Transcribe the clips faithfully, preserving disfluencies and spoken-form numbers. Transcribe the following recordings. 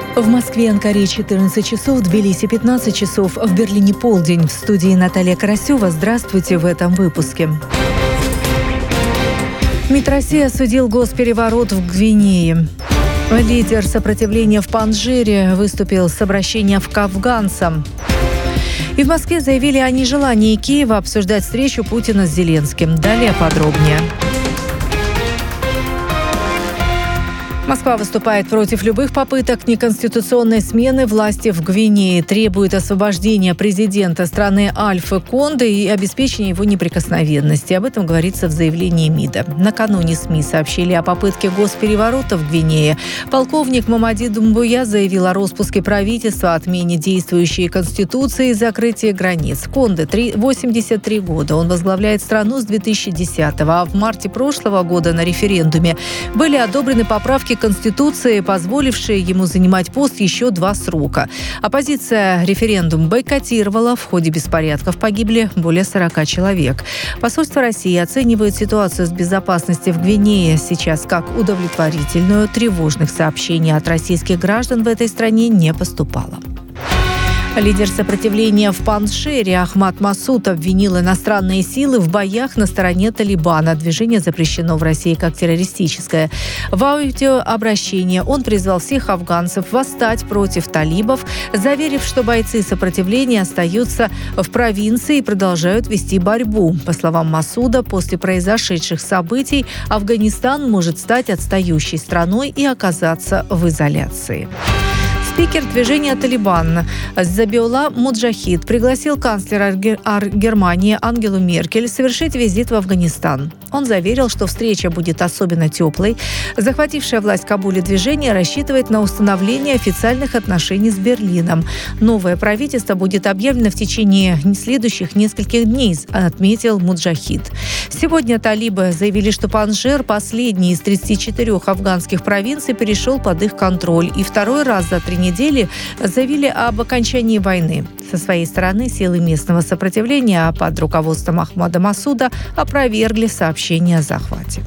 В Москве и Анкаре четырнадцать часов, в Тбилиси пятнадцать часов, в Берлине полдень. В студии Наталья Карасева. Здравствуйте в этом выпуске. МИД России осудил госпереворот в Гвинее. Лидер сопротивления в Панжире выступил с обращением к афганцам. И в Москве заявили о нежелании Киева обсуждать встречу Путина с Зеленским. Далее подробнее. Москва выступает против любых попыток неконституционной смены власти в Гвинее, требует освобождения президента страны Альфы Конде и обеспечения его неприкосновенности. Об этом говорится в заявлении МИДа. Накануне СМИ сообщили о попытке госпереворота в Гвинее. Полковник Мамади Думбуя заявил о распуске правительства, отмене действующей конституции и закрытии границ. Конде восемьдесят три года. Он возглавляет страну с две тысячи десятого, а в марте прошлого года на референдуме были одобрены поправки Конституции, позволившие ему занимать пост еще два срока. Оппозиция референдум бойкотировала. В ходе беспорядков погибли более сорока человек. Посольство России оценивает ситуацию с безопасностью в Гвинее сейчас как удовлетворительную. Тревожных сообщений от российских граждан в этой стране не поступало. Лидер сопротивления в Панжшире Ахмад Масуд обвинил иностранные силы в боях на стороне Талибана. Движение запрещено в России как террористическое. В аудиообращении он призвал всех афганцев восстать против талибов, заверив, что бойцы сопротивления остаются в провинции и продолжают вести борьбу. По словам Масуда, после произошедших событий Афганистан может стать отстающей страной и оказаться в изоляции. Спикер движения «Талибан» Забиулла Муджахид пригласил канцлера Германии Ангелу Меркель совершить визит в Афганистан. Он заверил, что встреча будет особенно теплой. Захватившее власть в Кабуле движение рассчитывает на установление официальных отношений с Берлином. Новое правительство будет объявлено в течение следующих нескольких дней, отметил Муджахид. Сегодня талибы заявили, что Панжшир, последний из тридцати четырёх афганских провинций, перешел под их контроль. И второй раз за три недели заявили об окончании войны. Со своей стороны силы местного сопротивления под руководством Ахмада Масуда опровергли сообщение о захвате.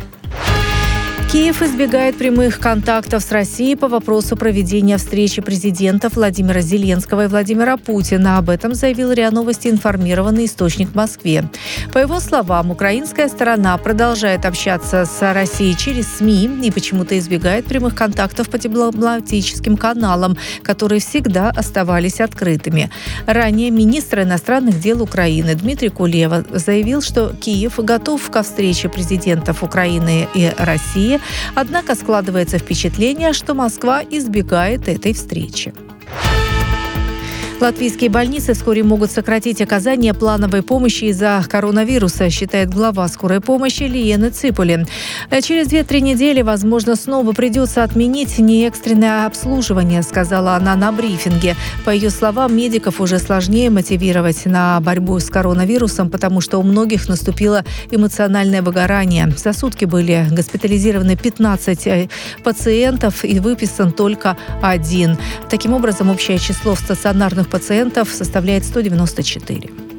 Киев избегает прямых контактов с Россией по вопросу проведения встречи президентов Владимира Зеленского и Владимира Путина. Об этом заявил РИА Новости информированный источник в Москве. По его словам, украинская сторона продолжает общаться с Россией через СМИ и почему-то избегает прямых контактов по дипломатическим каналам, которые всегда оставались открытыми. Ранее министр иностранных дел Украины Дмитрий Кулеба заявил, что Киев готов ко встрече президентов Украины и России. Однако складывается впечатление, что Москва избегает этой встречи. Латвийские больницы вскоре могут сократить оказание плановой помощи из-за коронавируса, считает глава скорой помощи Лиена Ципули. Через две-три недели, возможно, снова придется отменить неэкстренное обслуживание, сказала она на брифинге. По ее словам, медиков уже сложнее мотивировать на борьбу с коронавирусом, потому что у многих наступило эмоциональное выгорание. За сутки были госпитализированы пятнадцать пациентов и выписан только один. Таким образом, общее число стационарных пациентов составляет сто девяносто четыре.